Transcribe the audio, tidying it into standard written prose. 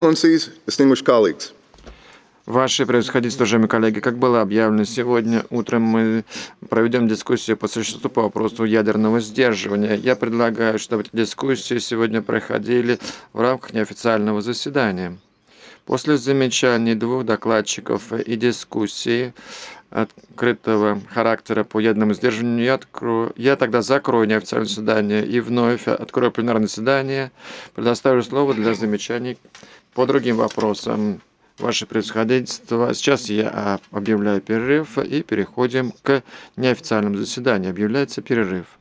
Excellencies, distinguished colleagues. Ваше превосходительство, уважаемые коллеги, как было объявлено сегодня утром, мы проведем дискуссию по существу по вопросу ядерного сдерживания. Я предлагаю, чтобы эти дискуссии сегодня проходили в рамках неофициального заседания. После замечаний двух докладчиков и дискуссии открытого характера по ядерному сдерживанию я тогда закрою неофициальное заседание и вновь открою пленарное заседание. Предоставлю слово для замечаний по другим вопросам. Ваше превосходительство, сейчас я объявляю перерыв и переходим к неофициальному заседанию. Объявляется перерыв.